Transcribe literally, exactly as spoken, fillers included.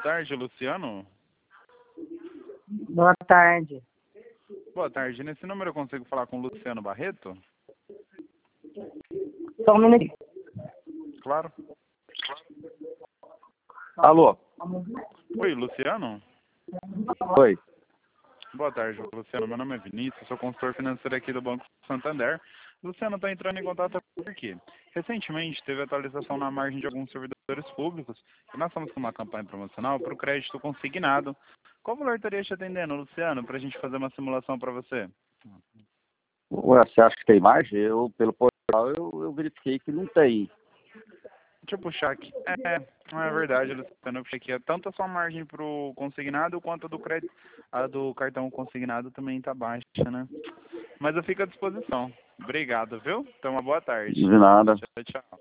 tarde, Luciano. Boa tarde. Boa tarde. Nesse número eu consigo falar com o Luciano Barreto? Só um minutinho. Claro. Alô? Oi, Luciano? Oi. Boa tarde, Luciano. Meu nome é Vinícius, sou consultor financeiro aqui do Banco Santander. Luciano está entrando em contato porque recentemente teve atualização na margem de alguns servidores públicos e nós estamos com uma campanha promocional para o crédito consignado. Qual valor estaria te atendendo, Luciano, para a gente fazer uma simulação para você? Ué, você acha que tem margem? Eu, pelo portal, eu, eu verifiquei que não tem. Deixa eu puxar aqui. É, não é verdade, Luciano. Eu puxei aqui. Tanto a sua margem para o consignado quanto a do crédito, a do cartão consignado também está baixa, né? Mas eu fico à disposição. Obrigado, viu? Então, uma boa tarde. De nada. Tchau, tchau.